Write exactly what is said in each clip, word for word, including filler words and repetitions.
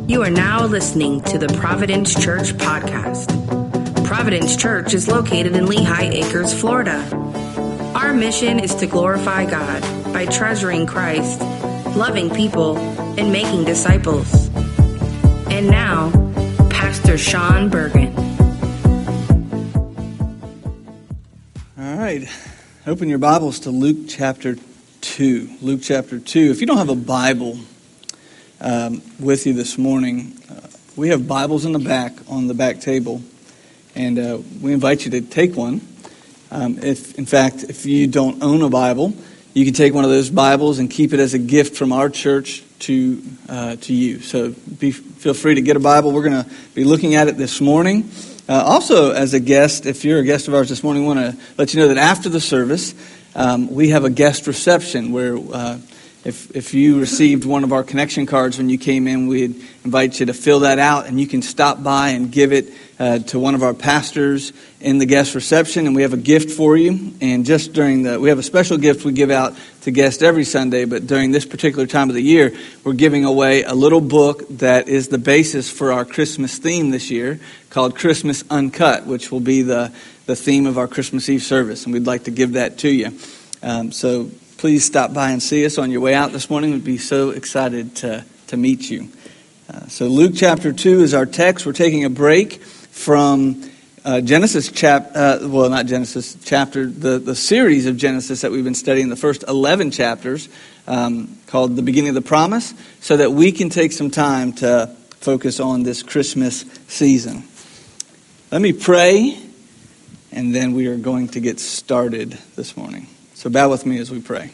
You are now listening to the Providence Church podcast. Providence Church is located in Lehigh Acres, Florida. Our mission is to glorify God by treasuring Christ, loving people, and making disciples. And now, Pastor Sean Bergen. All right. Open your Bibles to Luke chapter two. Luke chapter two. If you don't have a Bible um, with you this morning, uh, we have Bibles in the back on the back table, and uh, we invite you to take one. Um, if, in fact, if you don't own a Bible, you can take one of those Bibles and keep it as a gift from our church to uh, to you. So be, feel free to get a Bible. We're going to be looking at it this morning. Uh, also, as a guest, if you're a guest of ours this morning, I want to let you know that after the service, um, we have a guest reception where uh, if if you received one of our connection cards when you came in, we'd invite you to fill that out, and you can stop by and give it uh, to one of our pastors in the guest reception, and we have a gift for you. And just during the, we have a special gift we give out to guests every Sunday, but during this particular time of the year, we're giving away a little book that is the basis for our Christmas theme this year, called Christmas Uncut, which will be the, the theme of our Christmas Eve service, and we'd like to give that to you. Um, so please stop by and see us on your way out this morning. We'd be so excited to, to meet you. Uh, so Luke chapter two is our text. We're taking a break from uh, Genesis chap, uh, well, not Genesis chapter, the, the series of Genesis that we've been studying, the first eleven chapters, um, called The Beginning of the Promise, so that we can take some time to focus on this Christmas season. Let me pray, and then we are going to get started this morning. So bow with me as we pray.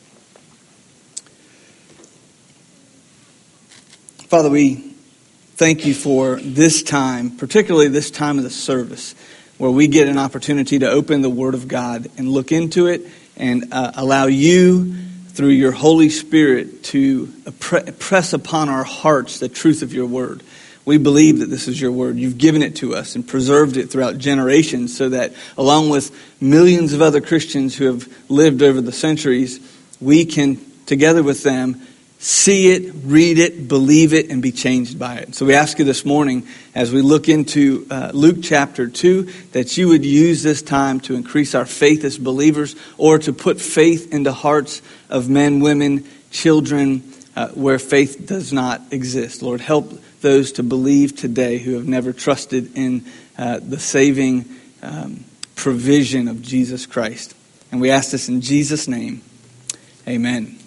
Father, we thank you for this time, particularly this time of the service, where we get an opportunity to open the Word of God and look into it and uh, allow you, through your Holy Spirit, to press upon our hearts the truth of your Word. We believe that this is your Word. You've given it to us and preserved it throughout generations so that, along with millions of other Christians who have lived over the centuries, we can, together with them, see it, read it, believe it, and be changed by it. So we ask you this morning, as we look into uh, Luke chapter two, that you would use this time to increase our faith as believers, or to put faith into hearts of men, women, children, uh, where faith does not exist. Lord, help those to believe today who have never trusted in uh, the saving um, provision of Jesus Christ. And we ask this in Jesus' name. Amen.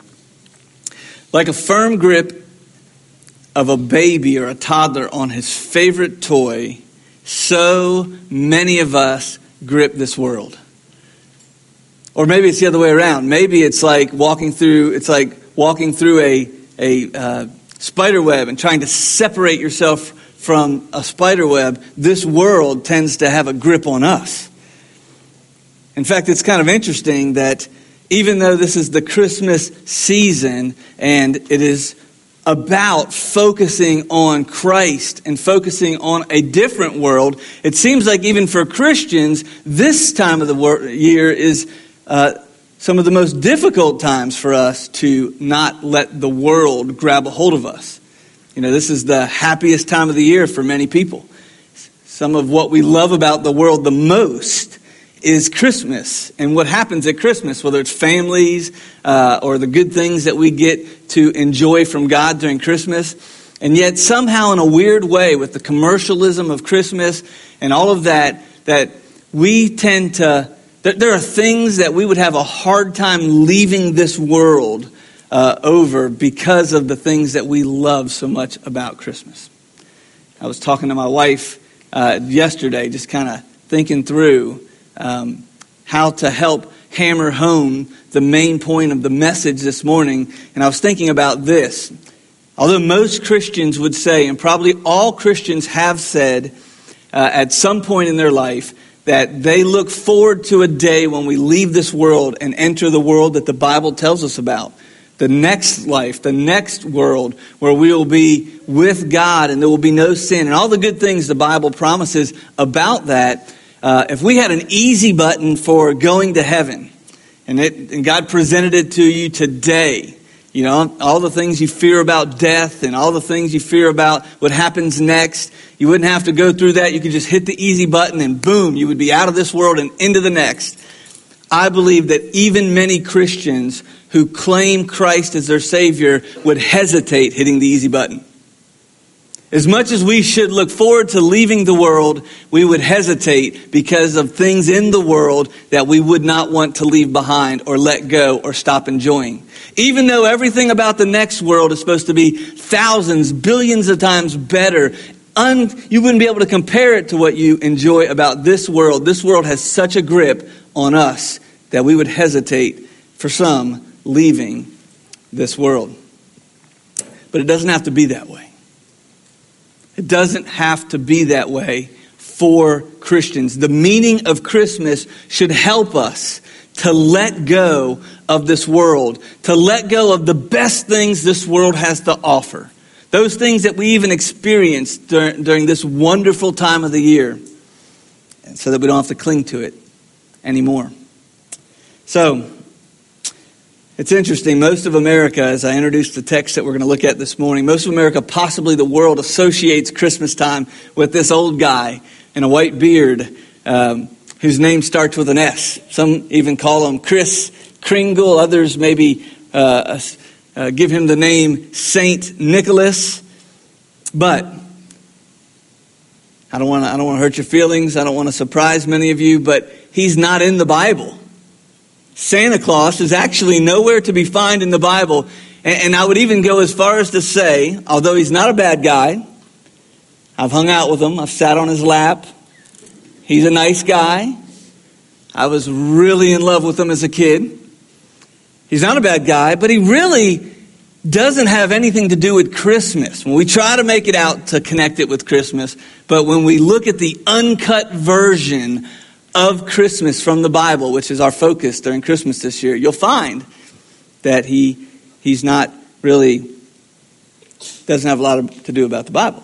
Like a firm grip of a baby or a toddler on his favorite toy, so many of us grip this world. Or maybe it's the other way around. Maybe it's like walking through. It's like walking through a a uh, spider web and trying to separate yourself from a spider web. This world tends to have a grip on us. In fact, it's kind of interesting that even though this is the Christmas season and it is about focusing on Christ and focusing on a different world, it seems like even for Christians, this time of the year is uh, some of the most difficult times for us to not let the world grab a hold of us. You know, this is the happiest time of the year for many people. Some of what we love about the world the most is Christmas and what happens at Christmas, whether it's families uh, or the good things that we get to enjoy from God during Christmas. And yet somehow in a weird way, with the commercialism of Christmas and all of that, that we tend to, there are things that we would have a hard time leaving this world uh, over because of the things that we love so much about Christmas. I was talking to my wife uh, yesterday, just kind of thinking through um, how to help hammer home the main point of the message this morning. And I was thinking about this. Although most Christians would say, and probably all Christians have said uh, at some point in their life, that they look forward to a day when we leave this world and enter the world that the Bible tells us about. The next life, the next world where we will be with God and there will be no sin and all the good things the Bible promises about that. Uh, if we had an easy button for going to heaven and, it, and God presented it to you today, You know, all the things you fear about death and all the things you fear about what happens next. You wouldn't have to go through that. You could just hit the easy button and boom, you would be out of this world and into the next. I believe that even many Christians who claim Christ as their Savior would hesitate hitting the easy button. As much as we should look forward to leaving the world, we would hesitate because of things in the world that we would not want to leave behind or let go or stop enjoying. Even though everything about the next world is supposed to be thousands, billions of times better, un, you wouldn't be able to compare it to what you enjoy about this world. This world has such a grip on us that we would hesitate for some leaving this world. But it doesn't have to be that way. It doesn't have to be that way for Christians. The meaning of Christmas should help us to let go of this world, to let go of the best things this world has to offer. Those things that we even experience during, during this wonderful time of the year, so that we don't have to cling to it anymore. So, it's interesting, most of America, as I introduced the text that we're going to look at this morning, most of America, possibly the world, associates Christmas time with this old guy in a white beard um, whose name starts with an S. Some even call him Kris Kringle. Others maybe uh, uh, give him the name Saint Nicholas. But I don't want to I don't want to hurt your feelings. I don't want to surprise many of you, but he's not in the Bible. Santa Claus is actually nowhere to be found in the Bible. And I would even go as far as to say, although he's not a bad guy, I've hung out with him, I've sat on his lap, he's a nice guy, I was really in love with him as a kid. He's not a bad guy, but he really doesn't have anything to do with Christmas. When we try to make it out to connect it with Christmas, but when we look at the uncut version of Christmas from the Bible, which is our focus during Christmas this year, you'll find that he he's not really, doesn't have a lot of, to do about the Bible.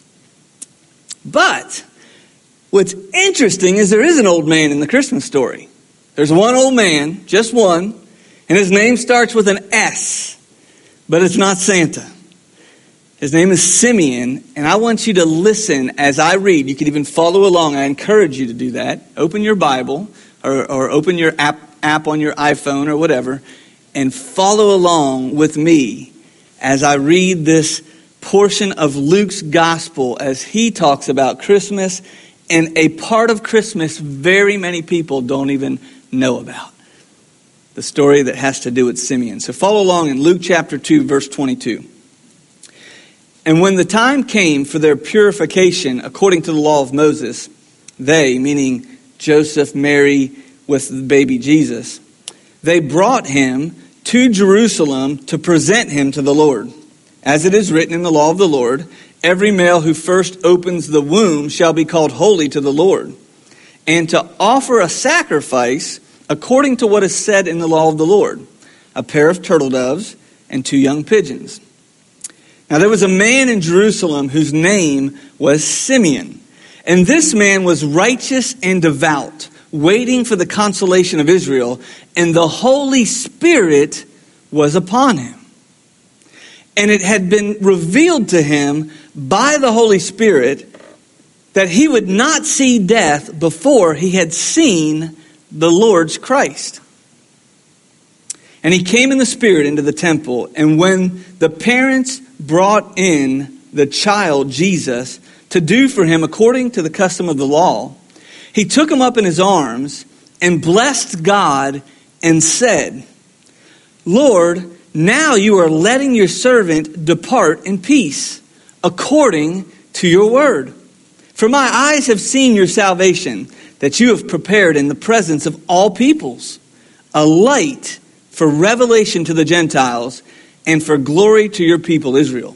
But what's interesting is there is an old man in the Christmas story. There's one old man, just one, and his name starts with an S, but it's not Santa. His name is Simeon, and I want you to listen as I read. You can even follow along. I encourage you to do that. Open your Bible or, or open your app, app on your iPhone or whatever and follow along with me as I read this portion of Luke's gospel as he talks about Christmas and a part of Christmas very many people don't even know about. The story that has to do with Simeon. So follow along in Luke chapter two, verse twenty-two. And when the time came for their purification according to the law of Moses, they, meaning Joseph, Mary, with the baby Jesus, they brought him to Jerusalem to present him to the Lord. As it is written in the law of the Lord, every male who first opens the womb shall be called holy to the Lord. And to offer a sacrifice according to what is said in the law of the Lord, a pair of turtle doves and two young pigeons. Now there was a man in Jerusalem whose name was Simeon. And this man was righteous and devout, waiting for the consolation of Israel. And the Holy Spirit was upon him. And it had been revealed to him by the Holy Spirit that he would not see death before he had seen the Lord's Christ. And he came in the Spirit into the temple. And when the parents brought in the child Jesus to do for him according to the custom of the law, he took him up in his arms and blessed God and said, Lord, now you are letting your servant depart in peace according to your word. For my eyes have seen your salvation that you have prepared in the presence of all peoples, a light for revelation to the Gentiles and for glory to your people Israel.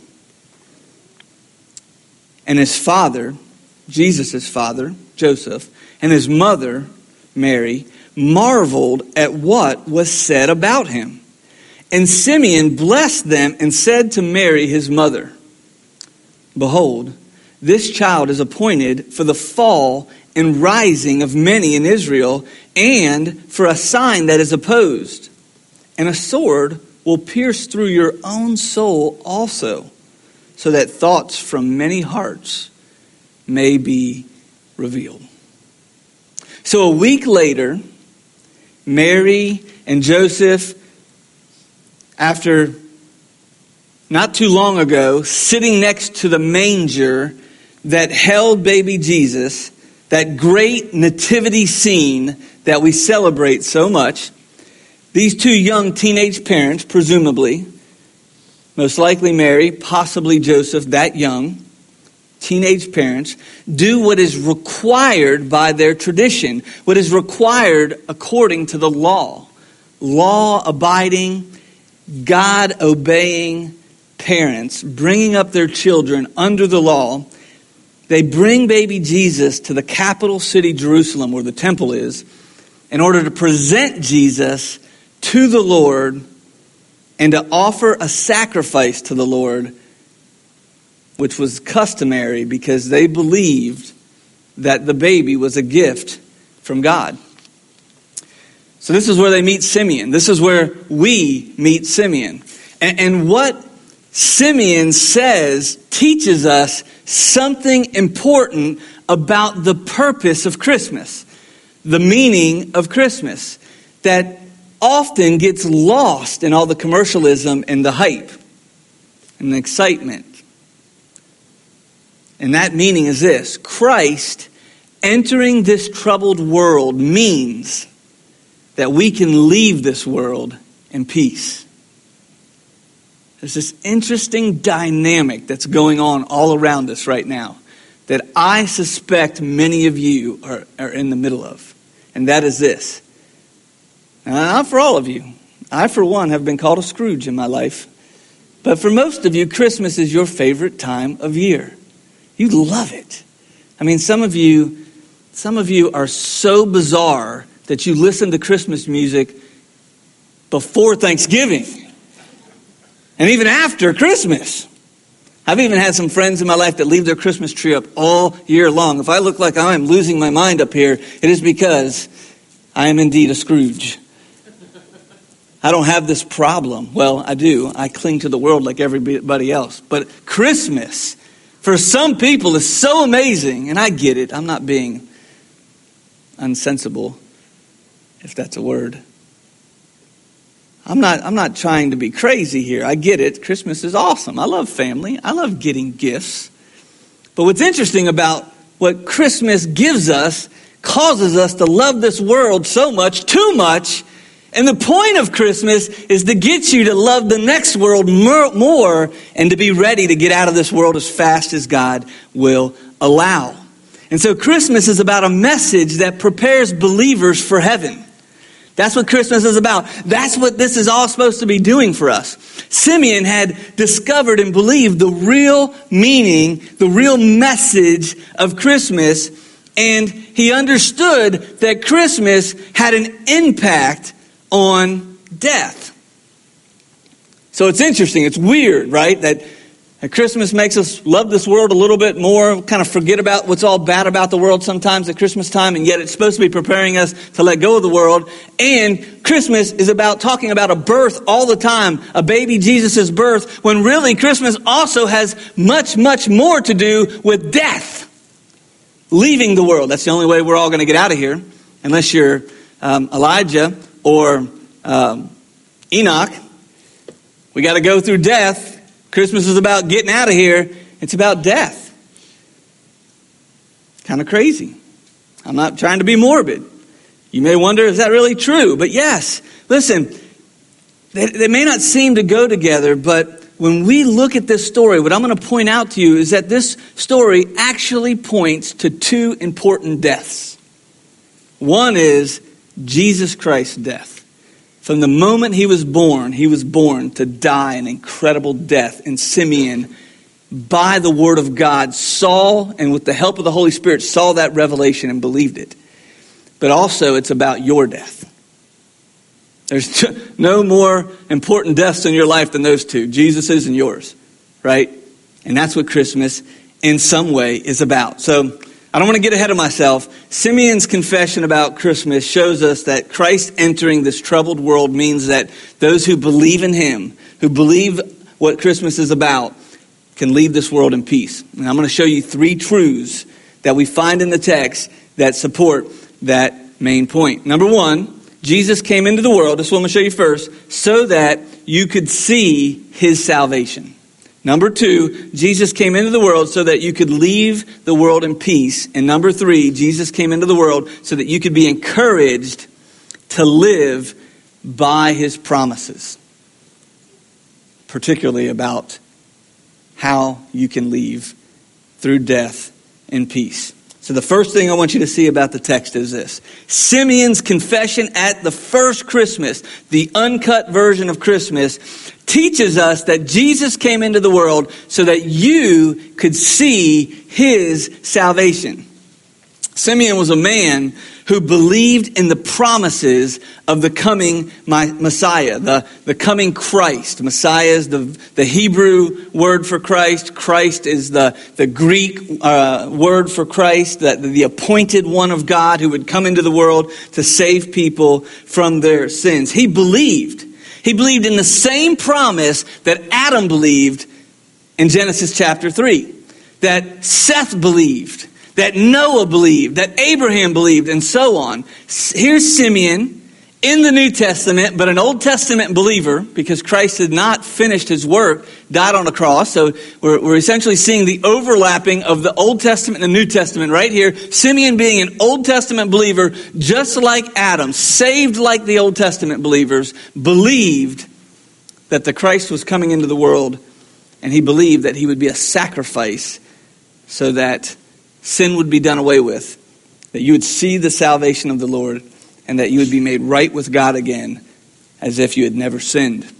And his father, Jesus' father, Joseph, and his mother, Mary, marveled at what was said about him. And Simeon blessed them and said to Mary, his mother, Behold, this child is appointed for the fall and rising of many in Israel, and for a sign that is opposed, and a sword will pierce through your own soul also, so that thoughts from many hearts may be revealed. So a week later, Mary and Joseph, after not too long ago, sitting next to the manger that held baby Jesus, that great nativity scene that we celebrate so much, these two young teenage parents, presumably, most likely Mary, possibly Joseph, that young, teenage parents, do what is required by their tradition, what is required according to the law. Law-abiding, God-obeying parents, bringing up their children under the law. They bring baby Jesus to the capital city, Jerusalem, where the temple is, in order to present Jesus to the Lord and to offer a sacrifice to the Lord, which was customary because they believed that the baby was a gift from God. So this is where they meet Simeon. This is where we meet Simeon. And, and what Simeon says teaches us something important about the purpose of Christmas, the meaning of Christmas, that often gets lost in all the commercialism and the hype and the excitement. And that meaning is this: Christ entering this troubled world means that we can leave this world in peace. There's this interesting dynamic that's going on all around us right now that I suspect many of you are, are in the middle of. And that is this. Now, not for all of you. I, for one, have been called a Scrooge in my life. But for most of you, Christmas is your favorite time of year. You love it. I mean, some of you, some of you are so bizarre that you listen to Christmas music before Thanksgiving and even after Christmas. I've even had some friends in my life that leave their Christmas tree up all year long. If I look like I am losing my mind up here, it is because I am indeed a Scrooge. I don't have this problem. Well, I do. I cling to the world like everybody else. But Christmas, for some people, is so amazing. And I get it. I'm not being unsensible, if that's a word. I'm not I'm not trying to be crazy here. I get it. Christmas is awesome. I love family. I love getting gifts. But what's interesting about what Christmas gives us causes us to love this world so much, too much. And the point of Christmas is to get you to love the next world more and to be ready to get out of this world as fast as God will allow. And so Christmas is about a message that prepares believers for heaven. That's what Christmas is about. That's what this is all supposed to be doing for us. Simeon had discovered and believed the real meaning, the real message of Christmas, and he understood that Christmas had an impact on death. So it's interesting, it's weird, right? That Christmas makes us love this world a little bit more, kind of forget about what's all bad about the world sometimes at Christmas time, and yet it's supposed to be preparing us to let go of the world. And Christmas is about talking about a birth all the time, a baby Jesus' birth, when really Christmas also has much, much more to do with death. Leaving the world. That's the only way we're all going to get out of here, unless you're um, Elijah or um, Enoch. We got to go through death. Christmas is about getting out of here. It's about death. Kind of crazy. I'm not trying to be morbid. You may wonder, is that really true? But yes, listen, they, they may not seem to go together, but when we look at this story, what I'm going to point out to you is that this story actually points to two important deaths. One is Jesus Christ's death. From the moment he was born, he was born to die an incredible death. And Simeon, by the word of God, saw, and with the help of the Holy Spirit, saw that revelation and believed it. But also, it's about your death. There's no more important deaths in your life than those two, Jesus's and yours, right? And that's what Christmas, in some way, is about. So I don't want to get ahead of myself. Simeon's confession about Christmas shows us that Christ entering this troubled world means that those who believe in him, who believe what Christmas is about, can leave this world in peace. And I'm going to show you three truths that we find in the text that support that main point. Number one, Jesus came into the world, this is what I'm going to show you first, so that you could see his salvation. Number two, Jesus came into the world so that you could leave the world in peace. And number three, Jesus came into the world so that you could be encouraged to live by his promises, particularly about how you can leave through death in peace. So the first thing I want you to see about the text is this. Simeon's confession at the first Christmas, the uncut version of Christmas, teaches us that Jesus came into the world so that you could see his salvation. Simeon was a man who believed in the promises of the coming Messiah, the, the coming Christ. Messiah is the, the Hebrew word for Christ. Christ is the, the Greek uh, word for Christ, that the appointed one of God who would come into the world to save people from their sins. He believed. He believed in the same promise that Adam believed in Genesis chapter three, that Seth believed, that Noah believed, that Abraham believed, and so on. Here's Simeon in the New Testament, but an Old Testament believer, because Christ had not finished his work, died on the cross. So we're, we're essentially seeing the overlapping of the Old Testament and the New Testament right here. Simeon being an Old Testament believer, just like Adam, saved like the Old Testament believers, believed that the Christ was coming into the world, and he believed that he would be a sacrifice so that sin would be done away with, that you would see the salvation of the Lord, and that you would be made right with God again as if you had never sinned.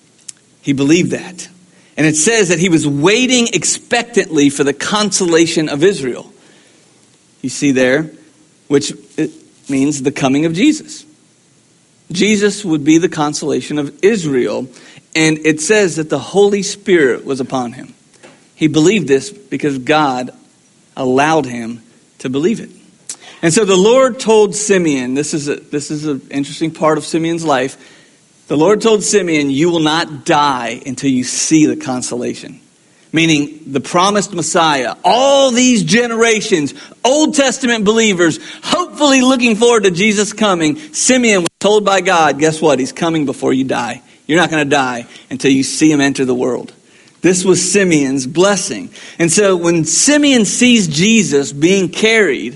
He believed that. And it says that he was waiting expectantly for the consolation of Israel. You see there, which it means the coming of Jesus. Jesus would be the consolation of Israel. And it says that the Holy Spirit was upon him. He believed this because God allowed him to believe it. And so the Lord told Simeon, this is a, this is an interesting part of Simeon's life. The Lord told Simeon, you will not die until you see the consolation. Meaning the promised Messiah, all these generations, Old Testament believers, hopefully looking forward to Jesus coming. Simeon was told by God, guess what? He's coming before you die. You're not going to die until you see him enter the world. This was Simeon's blessing. And so when Simeon sees Jesus being carried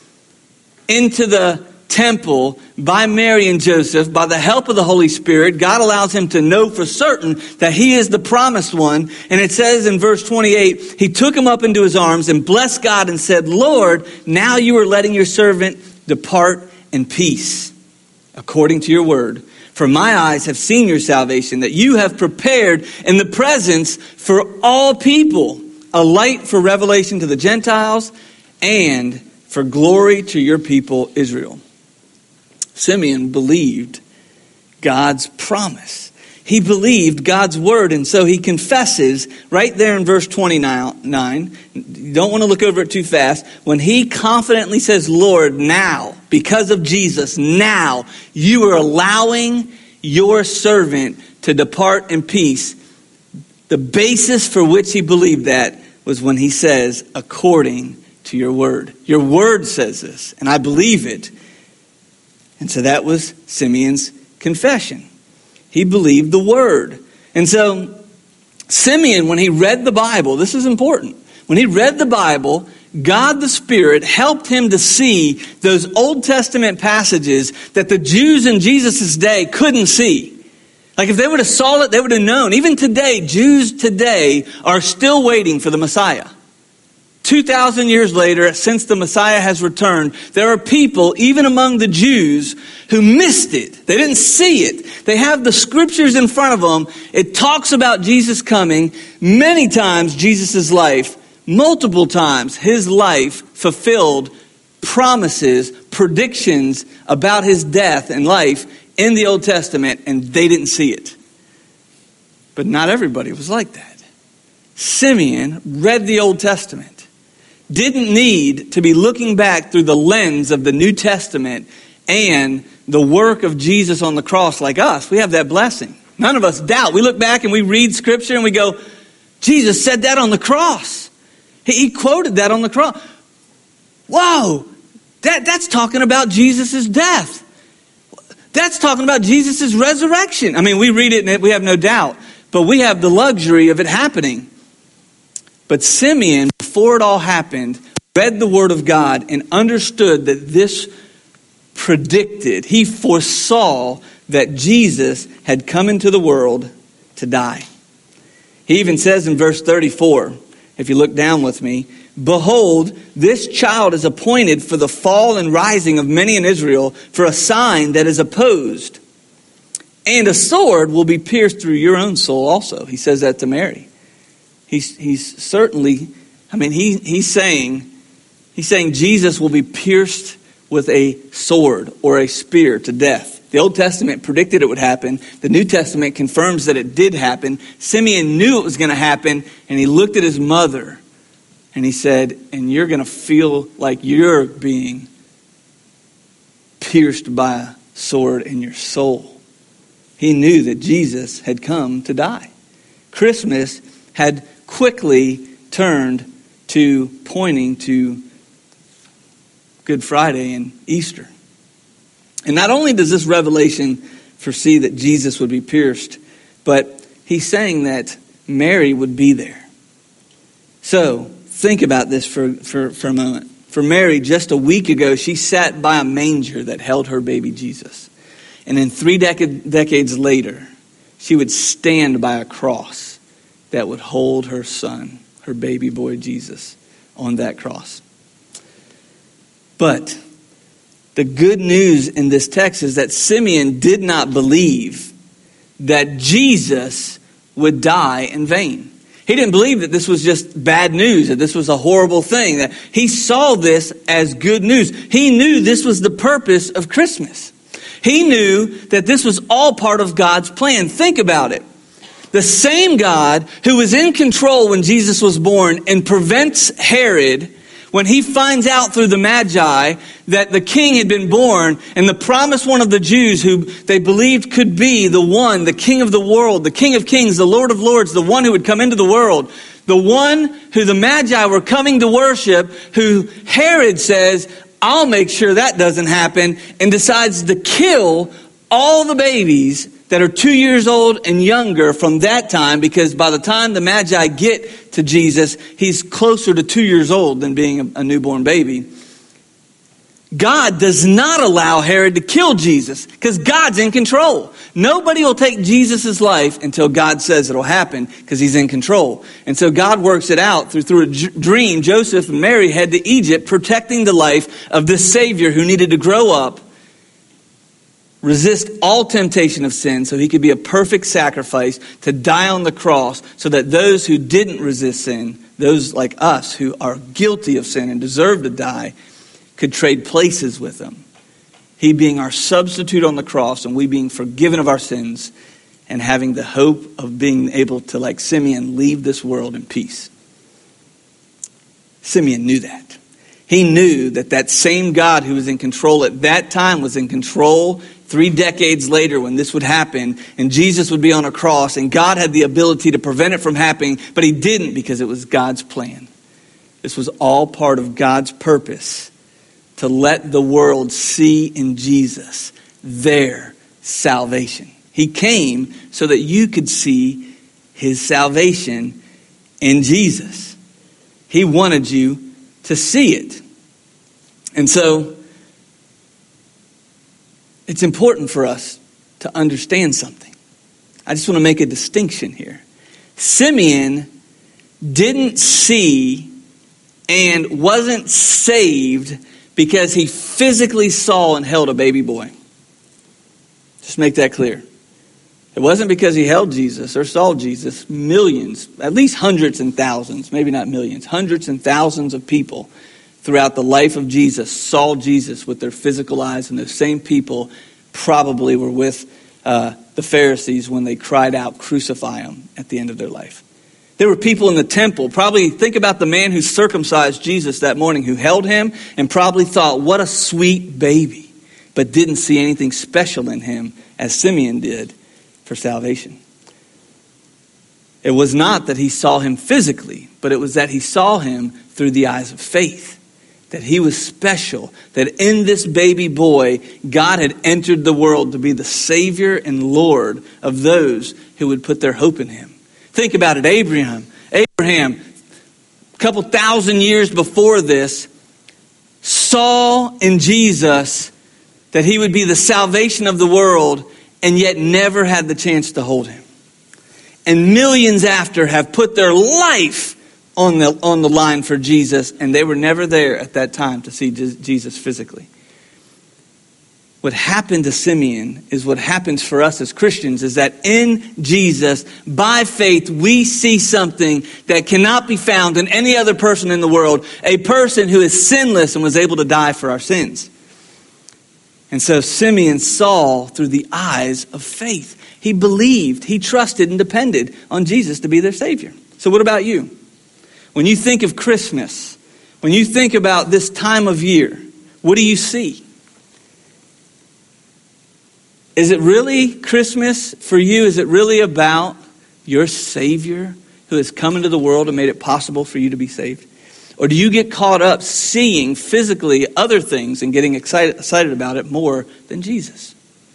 into the temple by Mary and Joseph, by the help of the Holy Spirit, God allows him to know for certain that he is the promised one. And it says in verse twenty-eight, he took him up into his arms and blessed God and said, Lord, now you are letting your servant depart in peace, according to your word. For my eyes have seen your salvation, that you have prepared in the presence for all people, a light for revelation to the Gentiles and for glory to your people Israel. Simeon believed God's promise. He believed God's word, and so he confesses right there in verse twenty-nine. You don't want to look over it too fast. When he confidently says, Lord, now, because of Jesus, now you are allowing your servant to depart in peace. The basis for which he believed that was when he says, according to your word. Your word says this, and I believe it. And so that was Simeon's confession. He believed the word. And so Simeon, when he read the Bible, this is important. When he read the Bible, God the Spirit helped him to see those Old Testament passages that the Jews in Jesus' day couldn't see. Like if they would have saw it, they would have known. Even today, Jews today are still waiting for the Messiah. two thousand years later, since the Messiah has returned, there are people, even among the Jews, who missed it. They didn't see it. They have the scriptures in front of them. It talks about Jesus coming. Many times, Jesus' life, multiple times, his life fulfilled promises, predictions about his death and life in the Old Testament, and they didn't see it. But not everybody was like that. Simeon read the Old Testament. didn't need to be looking back through the lens of the New Testament and the work of Jesus on the cross like us. We have that blessing. None of us doubt. We look back and we read Scripture and we go, Jesus said that on the cross. He, he quoted that on the cross. Whoa, that, that's talking about Jesus' death. That's talking about Jesus' resurrection. I mean, we read it and we have no doubt, but we have the luxury of it happening. But Simeon, before it all happened, read the Word of God and understood that this predicted, he foresaw that Jesus had come into the world to die. He even says in verse thirty-four, if you look down with me, behold, this child is appointed for the fall and rising of many in Israel, for a sign that is opposed. And a sword will be pierced through your own soul also. He says that to Mary. He's, he's certainly, I mean, he, he's saying, he's saying Jesus will be pierced with a sword or a spear to death. The Old Testament predicted it would happen. The New Testament confirms that it did happen. Simeon knew it was going to happen, and he looked at his mother and he said, and you're going to feel like you're being pierced by a sword in your soul. He knew that Jesus had come to die. Christmas had quickly turned to pointing to Good Friday and Easter. And not only does this revelation foresee that Jesus would be pierced, but he's saying that Mary would be there. So think about this for, for, for a moment. For Mary, just a week ago, she sat by a manger that held her baby Jesus. And then three dec- decades later, she would stand by a cross that would hold her son, her baby boy Jesus, on that cross. But the good news in this text is that Simeon did not believe that Jesus would die in vain. He didn't believe that this was just bad news, that this was a horrible thing. That he saw this as good news. He knew this was the purpose of Christmas. He knew that this was all part of God's plan. Think about it. The same God who was in control when Jesus was born and prevents Herod, when he finds out through the Magi that the king had been born and the promised one of the Jews who they believed could be the one, the king of the world, the king of kings, the Lord of lords, the one who would come into the world, the one who the Magi were coming to worship, who Herod says, I'll make sure that doesn't happen, and decides to kill all the babies that are two years old and younger from that time, because by the time the Magi get to Jesus, he's closer to two years old than being a, a newborn baby. God does not allow Herod to kill Jesus because God's in control. Nobody will take Jesus' life until God says it'll happen because he's in control. And so God works it out through, through a dream. Joseph and Mary head to Egypt protecting the life of this Savior who needed to grow up, resist all temptation of sin so he could be a perfect sacrifice to die on the cross so that those who didn't resist sin, those like us who are guilty of sin and deserve to die, could trade places with him. He being our substitute on the cross and we being forgiven of our sins and having the hope of being able to, like Simeon, leave this world in peace. Simeon knew that. He knew that that same God who was in control at that time was in control three decades later when this would happen and Jesus would be on a cross and God had the ability to prevent it from happening, but he didn't because it was God's plan. This was all part of God's purpose to let the world see in Jesus their salvation. He came so that you could see his salvation in Jesus. He wanted you to see it. And so it's important for us to understand something. I just want to make a distinction here. Simeon didn't see and wasn't saved because he physically saw and held a baby boy. Just make that clear. It wasn't because he held Jesus or saw Jesus. Millions, at least hundreds and thousands, maybe not millions, hundreds and thousands of people throughout the life of Jesus saw Jesus with their physical eyes, and those same people probably were with uh, the Pharisees when they cried out, "Crucify him," at the end of their life. There were people in the temple. Probably think about the man who circumcised Jesus that morning, who held him and probably thought, what a sweet baby, but didn't see anything special in him as Simeon did for salvation. It was not that he saw him physically, but it was that he saw him through the eyes of faith. That he was special, that in this baby boy, God had entered the world to be the Savior and Lord of those who would put their hope in him. Think about it, Abraham. Abraham, a couple thousand years before this, saw in Jesus that he would be the salvation of the world, and yet never had the chance to hold him. And millions after have put their life on the on the line for Jesus, and they were never there at that time to see Jesus physically. What happened to Simeon is what happens for us as Christians, is that in Jesus, by faith, we see something that cannot be found in any other person in the world, a person who is sinless and was able to die for our sins. And so Simeon saw through the eyes of faith. He believed, he trusted and depended on Jesus to be their Savior. So what about you? When you think of Christmas, when you think about this time of year, what do you see? Is it really Christmas for you? Is it really about your Savior who has come into the world and made it possible for you to be saved? Or do you get caught up seeing physically other things and getting excited, excited about it more than Jesus?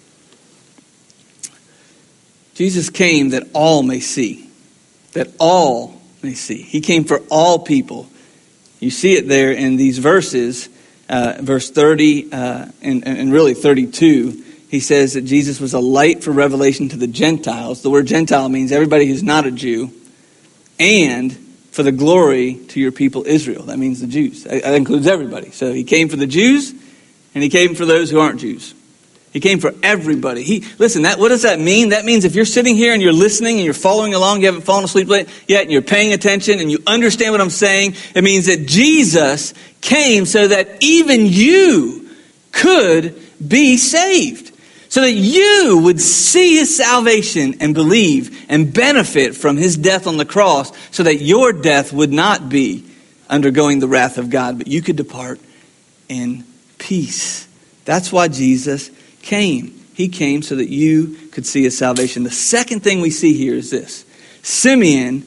Jesus came that all may see, that all may see. He came for all people. You see it there in these verses, uh, verse thirty uh, and, and really thirty-two. He says that Jesus was a light for revelation to the Gentiles. The word Gentile means everybody who's not a Jew. And for the glory to your people Israel. That means the Jews. That includes everybody. So he came for the Jews, and he came for those who aren't Jews. He came for everybody. He listen, that what does that mean? That means if you're sitting here and you're listening and you're following along, you haven't fallen asleep yet, and you're paying attention and you understand what I'm saying, it means that Jesus came so that even you could be saved. So that you would see his salvation and believe and benefit from his death on the cross, so that your death would not be undergoing the wrath of God, but you could depart in peace. That's why Jesus came. He came so that you could see his salvation. The second thing we see here is this. Simeon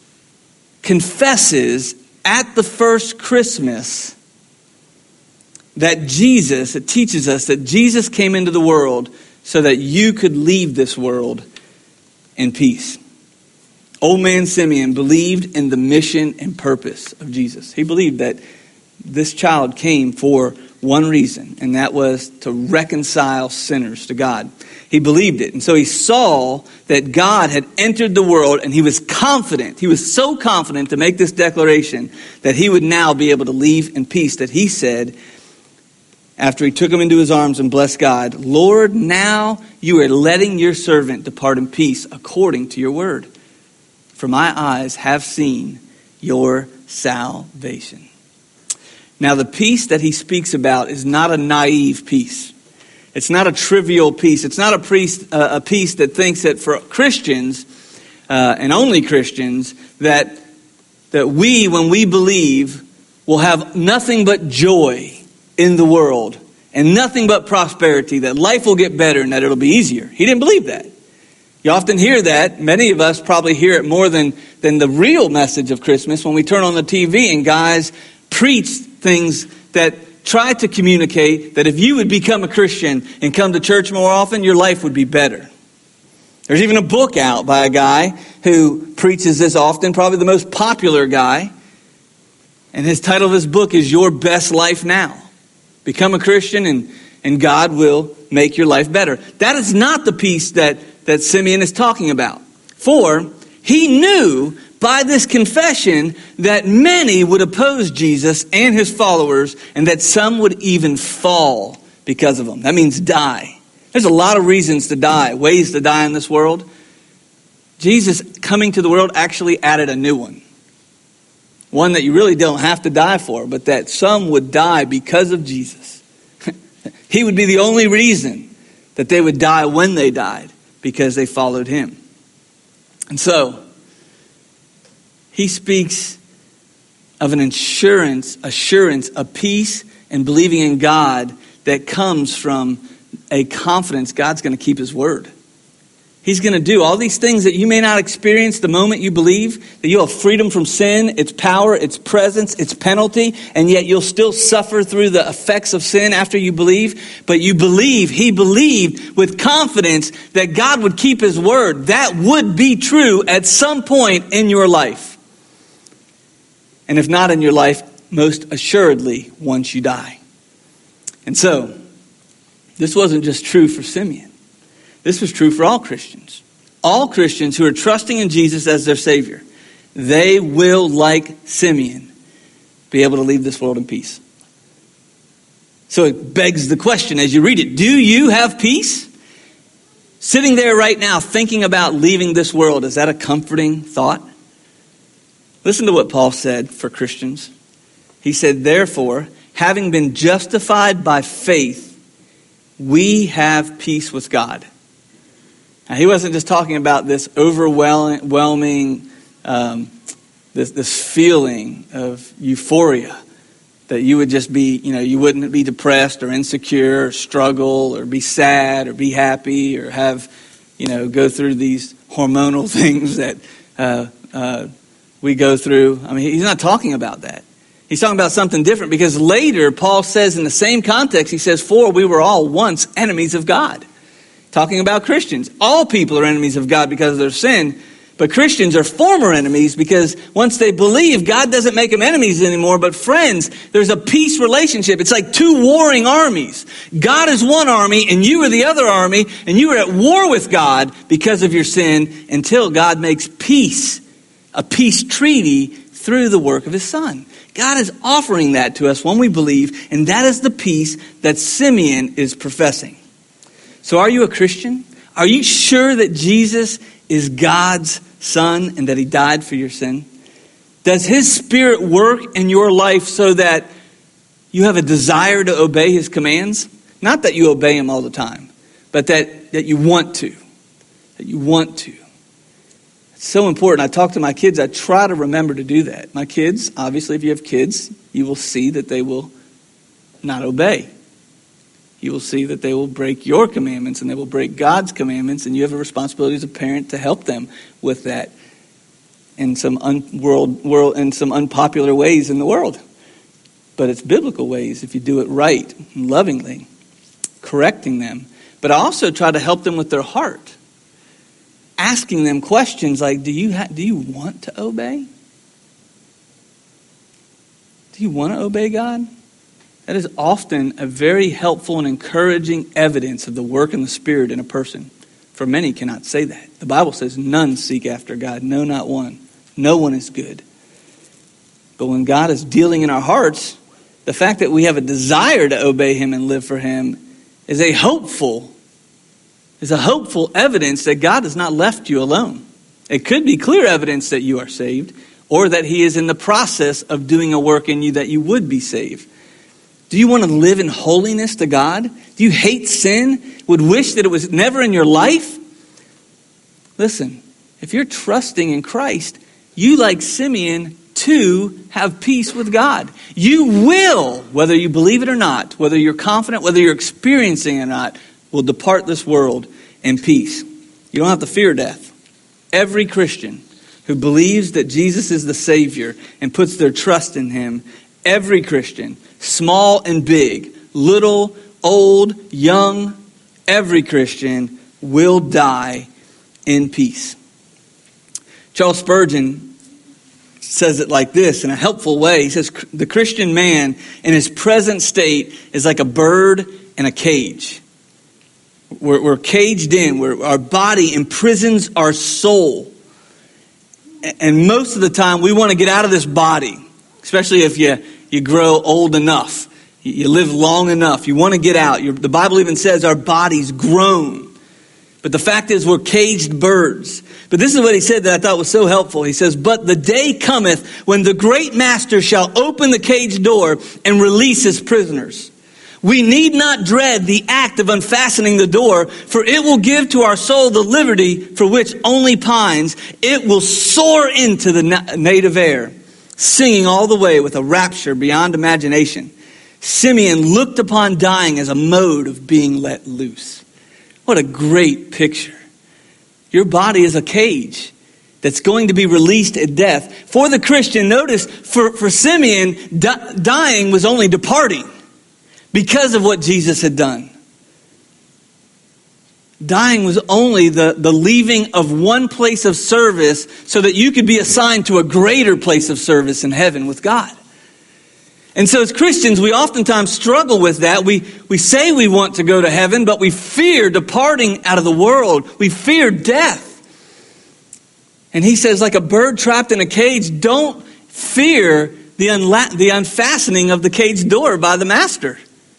confesses at the first Christmas that Jesus, it teaches us that Jesus came into the world so that you could leave this world in peace. Old man Simeon believed in the mission and purpose of Jesus. He believed that this child came for one reason, and that was to reconcile sinners to God. He believed it. And so he saw that God had entered the world, and he was confident. He was so confident to make this declaration that he would now be able to leave in peace, that he said, after he took him into his arms and blessed God, Lord, now you are letting your servant depart in peace according to your word. For my eyes have seen your salvation. Now, the peace that he speaks about is not a naive peace. It's not a trivial peace. It's not a, priest, uh, a peace that thinks that for Christians, uh, and only Christians, that, that we, when we believe, will have nothing but joy in the world and nothing but prosperity, that life will get better and that it'll be easier. He didn't believe that. You often hear that. Many of us probably hear it more than, than the real message of Christmas when we turn on the T V and guys preach things that try to communicate that if you would become a Christian and come to church more often, your life would be better. There's even a book out by a guy who preaches this often, probably the most popular guy. And his title of his book is Your Best Life Now. Become a Christian and, and God will make your life better. That is not the peace that, that Simeon is talking about. For he knew by this confession that many would oppose Jesus and his followers, and that some would even fall because of him. That means die. There's a lot of reasons to die, ways to die in this world. Jesus coming to the world actually added a new one. One that you really don't have to die for, but that some would die because of Jesus. He would be the only reason that they would die when they died, because they followed him. And so, he speaks of an assurance, assurance, a peace and believing in God that comes from a confidence God's going to keep his word. He's going to do all these things that you may not experience the moment you believe, that you'll have freedom from sin, its power, its presence, its penalty, and yet you'll still suffer through the effects of sin after you believe. But you believe, he believed with confidence that God would keep his word. That would be true at some point in your life. And if not in your life, most assuredly once you die. And so, this wasn't just true for Simeon. This was true for all Christians. All Christians who are trusting in Jesus as their Savior, they will, like Simeon, be able to leave this world in peace. So it begs the question as you read it, do you have peace? Sitting there right now thinking about leaving this world, is that a comforting thought? Listen to what Paul said for Christians. He said, therefore, having been justified by faith, we have peace with God. Now, he wasn't just talking about this overwhelming, um, this, this feeling of euphoria that you would just be, you know, you wouldn't be depressed or insecure or struggle or be sad or be happy or have, you know, go through these hormonal things that uh, uh, we go through. I mean, he's not talking about that. He's talking about something different because later Paul says in the same context, he says, for we were all once enemies of God. Talking about Christians. All people are enemies of God because of their sin. But Christians are former enemies because once they believe, God doesn't make them enemies anymore, but friends. There's a peace relationship. It's like two warring armies. God is one army and you are the other army, and you are at war with God because of your sin until God makes peace, a peace treaty through the work of his Son. God is offering that to us when we believe, and that is the peace that Simeon is professing. So are you a Christian? Are you sure that Jesus is God's Son and that he died for your sin? Does his Spirit work in your life so that you have a desire to obey his commands? Not that you obey him all the time, but that, that you want to. That you want to. It's so important. I talk to my kids. I try to remember to do that. My kids, obviously, if you have kids, you will see that they will not obey. You will see that they will break your commandments and they will break God's commandments, and you have a responsibility as a parent to help them with that in some un- world, world in some unpopular ways in the world. But it's biblical ways if you do it right and lovingly, correcting them. But I also try to help them with their heart, asking them questions like, do you ha- do you want to obey? Do you want to obey God? That is often a very helpful and encouraging evidence of the work and the Spirit in a person. For many cannot say that. The Bible says none seek after God. No, not one. No one is good. But when God is dealing in our hearts, the fact that we have a desire to obey him and live for him is a hopeful, is a hopeful evidence that God has not left you alone. It could be clear evidence that you are saved, or that he is in the process of doing a work in you that you would be saved. Do you want to live in holiness to God? Do you hate sin? Would wish that it was never in your life? Listen, if you're trusting in Christ, you, like Simeon, too have peace with God. You will, whether you believe it or not, whether you're confident, whether you're experiencing it or not, will depart this world in peace. You don't have to fear death. Every Christian who believes that Jesus is the Savior and puts their trust in him, every Christian, small and big, little, old, young, every Christian will die in peace. Charles Spurgeon says it like this in a helpful way. He says, the Christian man in his present state is like a bird in a cage. We're, we're caged in, where our body imprisons our soul. And most of the time we want to get out of this body, especially if you You grow old enough. You live long enough. You want to get out. You're, the Bible even says our bodies groan. But the fact is we're caged birds. But this is what he said that I thought was so helpful. He says, but the day cometh when the great master shall open the cage door and release his prisoners. We need not dread the act of unfastening the door, for it will give to our soul the liberty for which only pines. It will soar into the na- native air, singing all the way with a rapture beyond imagination. Simeon looked upon dying as a mode of being let loose. What a great picture. Your body is a cage that's going to be released at death. For the Christian, notice, for, for Simeon, di- dying was only departing because of what Jesus had done. Dying was only the, the leaving of one place of service so that you could be assigned to a greater place of service in heaven with God. And so as Christians, we oftentimes struggle with that. We, we say we want to go to heaven, but we fear departing out of the world. We fear death. And he says, like a bird trapped in a cage, don't fear the, unla- the unfastening of the cage door by the master.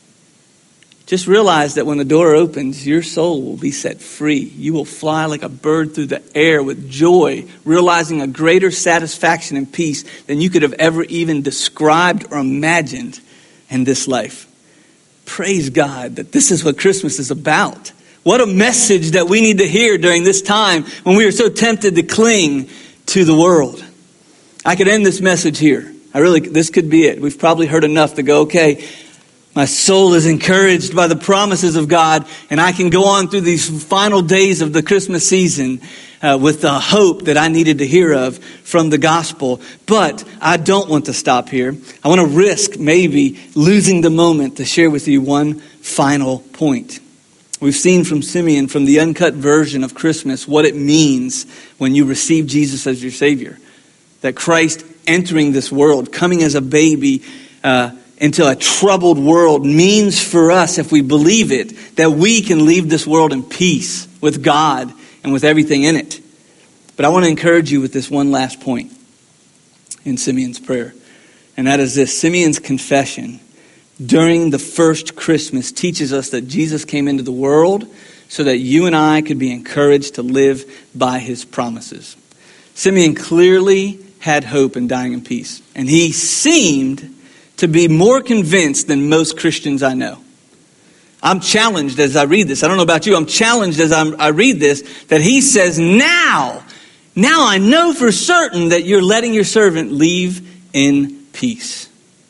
Just realize that when the door opens, your soul will be set free. You will fly like a bird through the air with joy, realizing a greater satisfaction and peace than you could have ever even described or imagined in this life. Praise God that this is what Christmas is about. What a message that we need to hear during this time when we are so tempted to cling to the world. I could end this message here. I really, this could be it. We've probably heard enough to go, okay, my soul is encouraged by the promises of God, and I can go on through these final days of the Christmas season uh, with the hope that I needed to hear of from the gospel. But I don't want to stop here. I want to risk maybe losing the moment to share with you one final point. We've seen from Simeon, from the uncut version of Christmas, what it means when you receive Jesus as your Savior. That Christ entering this world, coming as a baby, uh, into a troubled world means for us, if we believe it, that we can leave this world in peace with God and with everything in it. But I want to encourage you with this one last point in Simeon's prayer. And that is this: Simeon's confession during the first Christmas teaches us that Jesus came into the world so that you and I could be encouraged to live by his promises. Simeon clearly had hope in dying in peace. And he seemed to be more convinced than most Christians I know. I'm challenged as I read this. I don't know about you. I'm challenged as I'm, I read this that he says, now, now I know for certain that you're letting your servant leave in peace.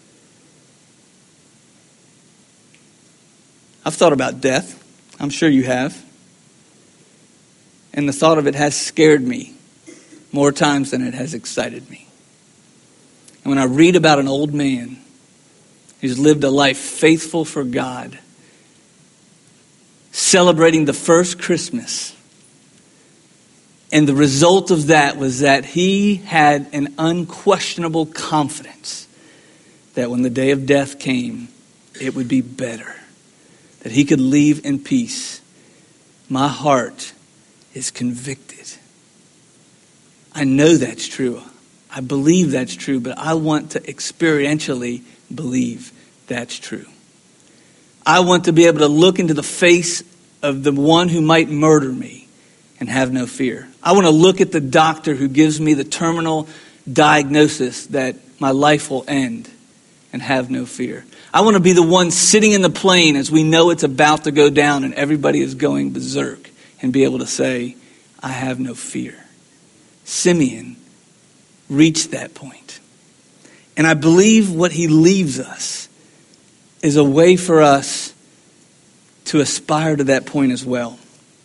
I've thought about death. I'm sure you have. And the thought of it has scared me more times than it has excited me. And when I read about an old man who's lived a life faithful for God, celebrating the first Christmas, and the result of that was that he had an unquestionable confidence that when the day of death came, it would be better, that he could leave in peace. My heart is convicted. I know that's true. I believe that's true, but I want to experientially believe that's true. I want to be able to look into the face of the one who might murder me and have no fear. I want to look at the doctor who gives me the terminal diagnosis that my life will end and have no fear. I want to be the one sitting in the plane as we know it's about to go down and everybody is going berserk and be able to say, I have no fear. Simeon reached that point. And I believe what he leaves us is a way for us to aspire to that point as well.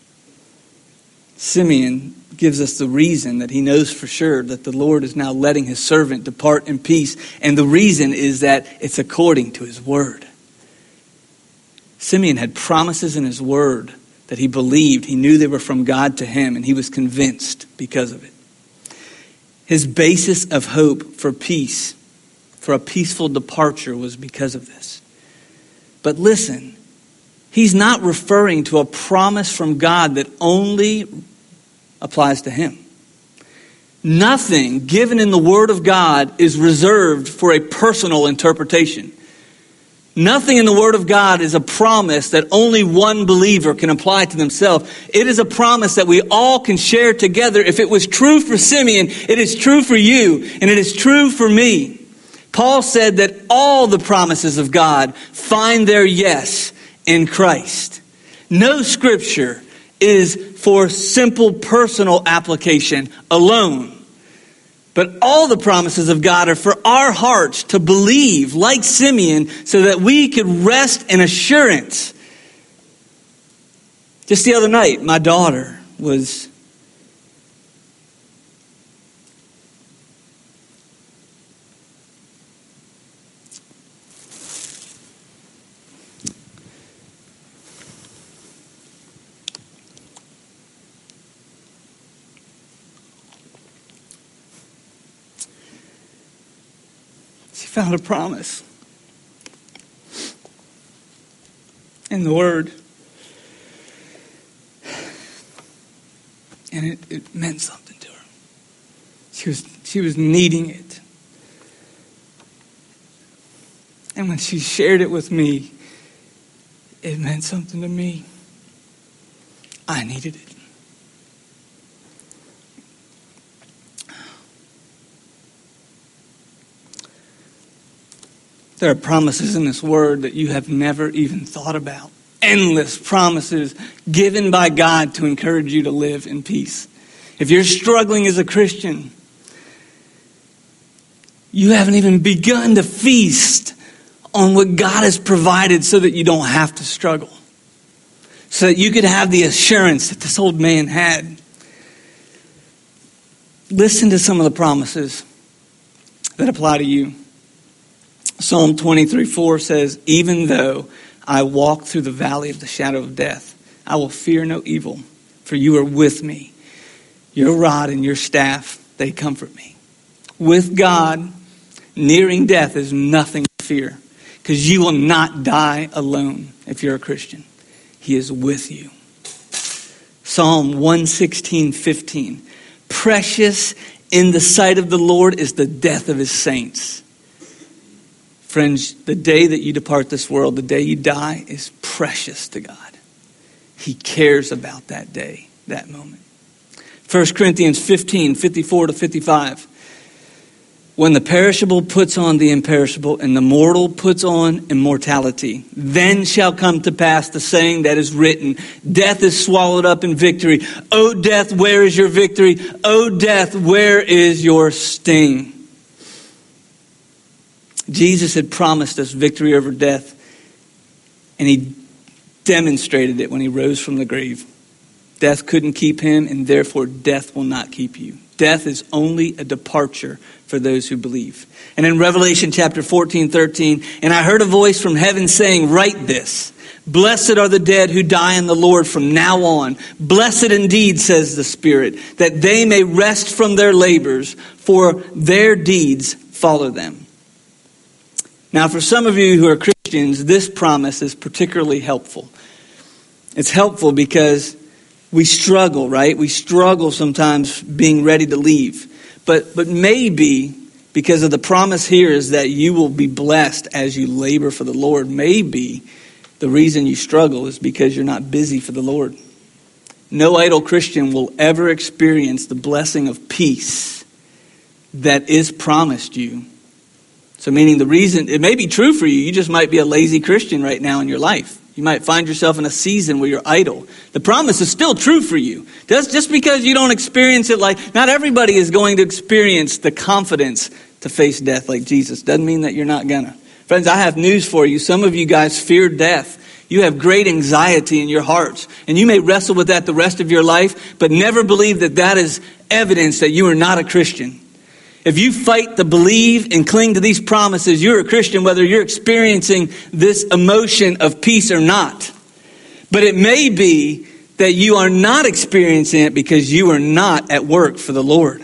Simeon gives us the reason that he knows for sure that the Lord is now letting his servant depart in peace. And the reason is that it's according to his word. Simeon had promises in his word that he believed. He knew they were from God to him, and he was convinced because of it. His basis of hope for peace, for a peaceful departure, was because of this. But listen, he's not referring to a promise from God that only applies to him. Nothing given in the Word of God is reserved for a personal interpretation. Nothing in the Word of God is a promise that only one believer can apply to themselves. It is a promise that we all can share together. If it was true for Simeon, it is true for you, and it is true for me. Paul said that all the promises of God find their yes in Christ. No scripture is for simple personal application alone. But all the promises of God are for our hearts to believe, like Simeon, so that we could rest in assurance. Just the other night, my daughter was she found a promise in the Word. And it, it meant something to her. She was, she was needing it. And when she shared it with me, it meant something to me. I needed it. There are promises in this Word that you have never even thought about. Endless promises given by God to encourage you to live in peace. If you're struggling as a Christian, you haven't even begun to feast on what God has provided so that you don't have to struggle. So that you could have the assurance that this old man had. Listen to some of the promises that apply to you. Psalm twenty-three four says, even though I walk through the valley of the shadow of death, I will fear no evil, for you are with me. Your rod and your staff, they comfort me. With God, nearing death is nothing to fear, because you will not die alone if you're a Christian. He is with you. Psalm one sixteen fifteen. Precious in the sight of the Lord is the death of his saints. Friends, the day that you depart this world, the day you die, is precious to God. He cares about that day, that moment. First Corinthians fifteen, fifty-four to fifty-five. When the perishable puts on the imperishable and the mortal puts on immortality, then shall come to pass the saying that is written, death is swallowed up in victory. O death, where is your victory? O death, where is your sting? Jesus had promised us victory over death, and he demonstrated it when he rose from the grave. Death couldn't keep him, and therefore death will not keep you. Death is only a departure for those who believe. And in Revelation chapter fourteen, thirteen, and I heard a voice from heaven saying, write this, blessed are the dead who die in the Lord from now on. Blessed indeed, says the Spirit, that they may rest from their labors, for their deeds follow them. Now, for some of you who are Christians, this promise is particularly helpful. It's helpful because we struggle, right? We struggle sometimes being ready to leave. But but maybe because of the promise here is that you will be blessed as you labor for the Lord. Maybe the reason you struggle is because you're not busy for the Lord. No idle Christian will ever experience the blessing of peace that is promised you. So meaning the reason, it may be true for you, you just might be a lazy Christian right now in your life. You might find yourself in a season where you're idle. The promise is still true for you. Just, just because you don't experience it like, not everybody is going to experience the confidence to face death like Jesus. Doesn't mean that you're not gonna. Friends, I have news for you. Some of you guys fear death. You have great anxiety in your hearts. And you may wrestle with that the rest of your life, but never believe that that is evidence that you are not a Christian. If you fight to believe and cling to these promises, you're a Christian, whether you're experiencing this emotion of peace or not. But it may be that you are not experiencing it because you are not at work for the Lord.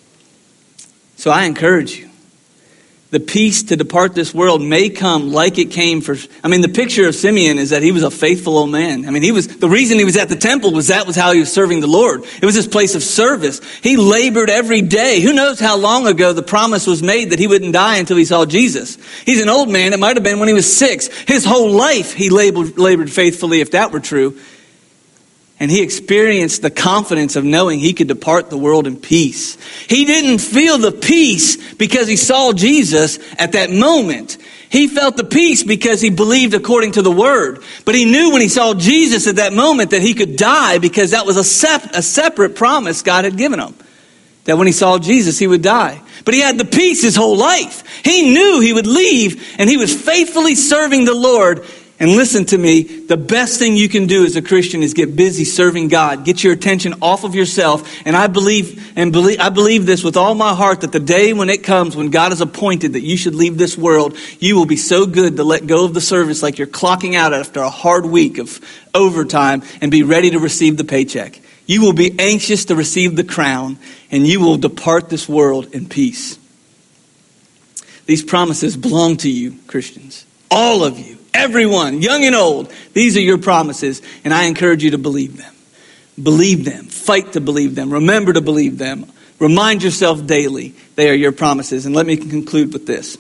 So I encourage you. The peace to depart this world may come like it came for... I mean, the picture of Simeon is that he was a faithful old man. I mean, he was the reason he was at the temple was that was how he was serving the Lord. It was his place of service. He labored every day. Who knows how long ago the promise was made that he wouldn't die until he saw Jesus. He's an old man. It might have been when he was six. His whole life he labored, labored faithfully, if that were true. And he experienced the confidence of knowing he could depart the world in peace. He didn't feel the peace because he saw Jesus at that moment. He felt the peace because he believed according to the word. But he knew when he saw Jesus at that moment that he could die, because that was a, sep- a separate promise God had given him. That when he saw Jesus, he would die. But he had the peace his whole life. He knew he would leave, and he was faithfully serving the Lord. And listen to me, the best thing you can do as a Christian is get busy serving God. Get your attention off of yourself. And I believe, and believe, I believe this with all my heart, that the day when it comes, when God has appointed that you should leave this world, you will be so good to let go of the service like you're clocking out after a hard week of overtime and be ready to receive the paycheck. You will be anxious to receive the crown, and you will depart this world in peace. These promises belong to you, Christians. All of you. Everyone, young and old, these are your promises, and I encourage you to believe them. Believe them. Fight to believe them. Remember to believe them. Remind yourself daily they are your promises. And let me conclude with this.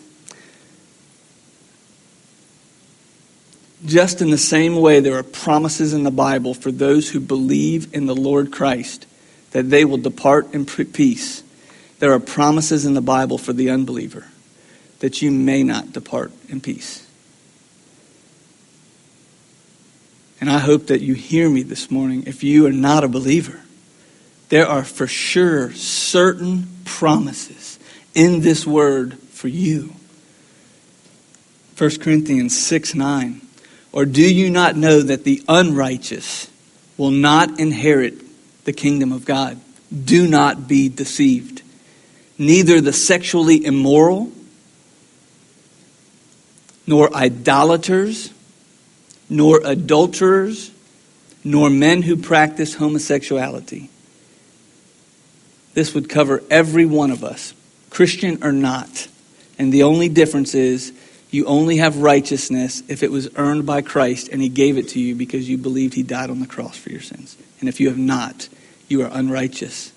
Just in the same way there are promises in the Bible for those who believe in the Lord Christ that they will depart in peace, there are promises in the Bible for the unbeliever that you may not depart in peace. And I hope that you hear me this morning. If you are not a believer, there are for sure certain promises in this word for you. First Corinthians six nine. Or do you not know that the unrighteous will not inherit the kingdom of God? Do not be deceived. Neither the sexually immoral, nor idolaters, nor adulterers, nor men who practice homosexuality. This would cover every one of us, Christian or not. And the only difference is you only have righteousness if it was earned by Christ and he gave it to you because you believed he died on the cross for your sins. And if you have not, you are unrighteous.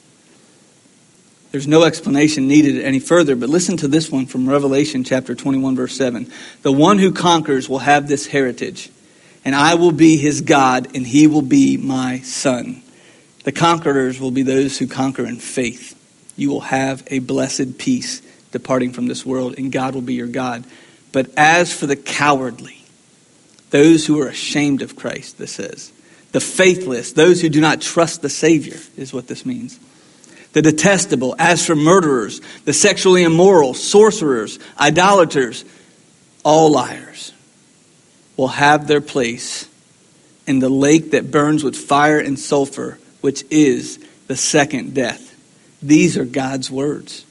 There's no explanation needed any further, but listen to this one from Revelation chapter twenty-one, verse seven. The one who conquers will have this heritage, and I will be his God, and he will be my son. The conquerors will be those who conquer in faith. You will have a blessed peace departing from this world, and God will be your God. But as for the cowardly, those who are ashamed of Christ, this says, the faithless, those who do not trust the Savior, is what this means. The detestable, as for murderers, the sexually immoral, sorcerers, idolaters, all liars, will have their place in the lake that burns with fire and sulfur, which is the second death. These are God's words.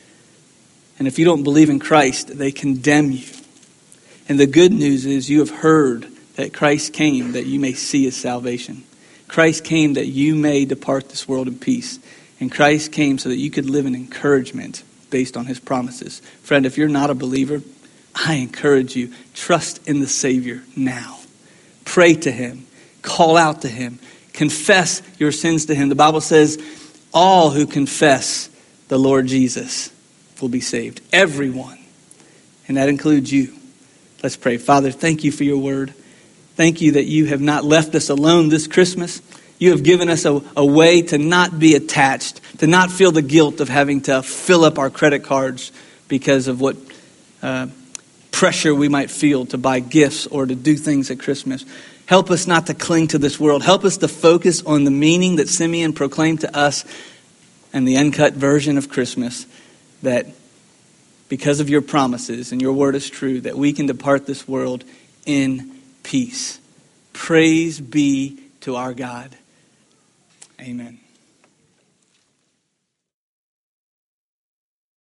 And if you don't believe in Christ, they condemn you. And the good news is you have heard that Christ came that you may see his salvation. Christ came that you may depart this world in peace. And Christ came so that you could live in encouragement based on his promises. Friend, if you're not a believer, I encourage you, trust in the Savior now. Pray to him. Call out to him. Confess your sins to him. The Bible says all who confess the Lord Jesus will be saved. Everyone. And that includes you. Let's pray. Father, thank you for your word. Thank you that you have not left us alone this Christmas. You have given us a, a way to not be attached, to not feel the guilt of having to fill up our credit cards because of what uh, pressure we might feel to buy gifts or to do things at Christmas. Help us not to cling to this world. Help us to focus on the meaning that Simeon proclaimed to us and the uncut version of Christmas, that because of your promises and your word is true, that we can depart this world in peace. Praise be to our God. Amen.